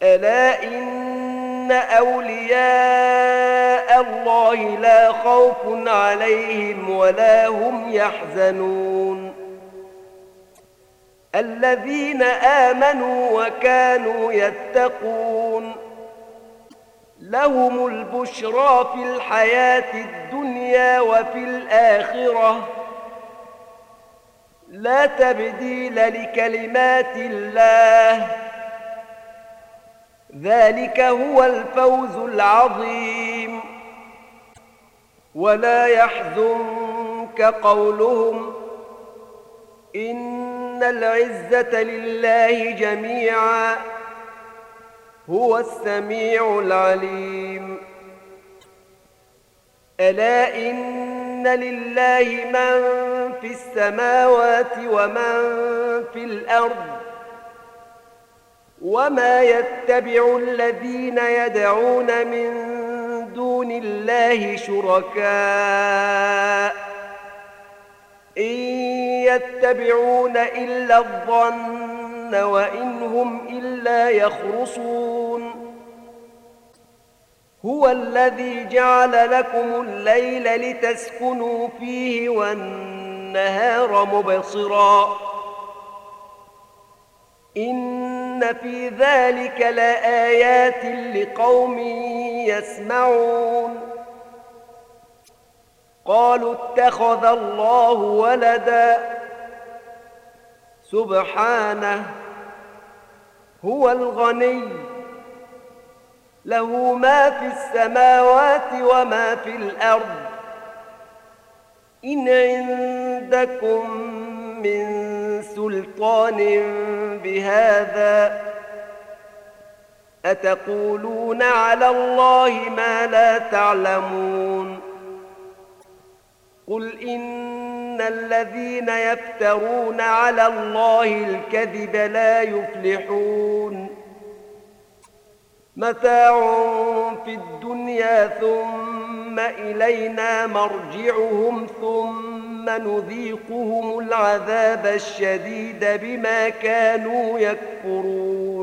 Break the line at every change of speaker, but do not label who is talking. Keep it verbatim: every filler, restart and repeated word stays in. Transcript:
ألا إن أولياء الله لا خوف عليهم ولا هم يحزنون الذين آمنوا وكانوا يتقون لهم البشرى في الحياة الدنيا وفي الآخرة لا تبديل لكلمات الله ذلك هو الفوز العظيم ولا يحزنك قولهم إن العزة لله جميعا هو السميع العليم ألا إن لله من في السماوات ومن في الأرض وما يتبع الذين يدعون من دون الله شركاء إن يتبعون إلا الظن وإن هم إلا يخرصون هو الذي جعل لكم الليل لتسكنوا فيه والنهار مبصرا إن في ذلك لآيات لقوم يسمعون قالوا اتخذ الله ولدا سبحانه هو الغني له ما في السماوات وما في الأرض إن عندكم من سلطان بهذا أتقولون على الله ما لا تعلمون قل إن الذين يفترون على الله الكذب لا يفلحون متاع في الدنيا ثم إلينا مرجعهم ثم نذيقهم العذاب الشديد بما كانوا يكفرون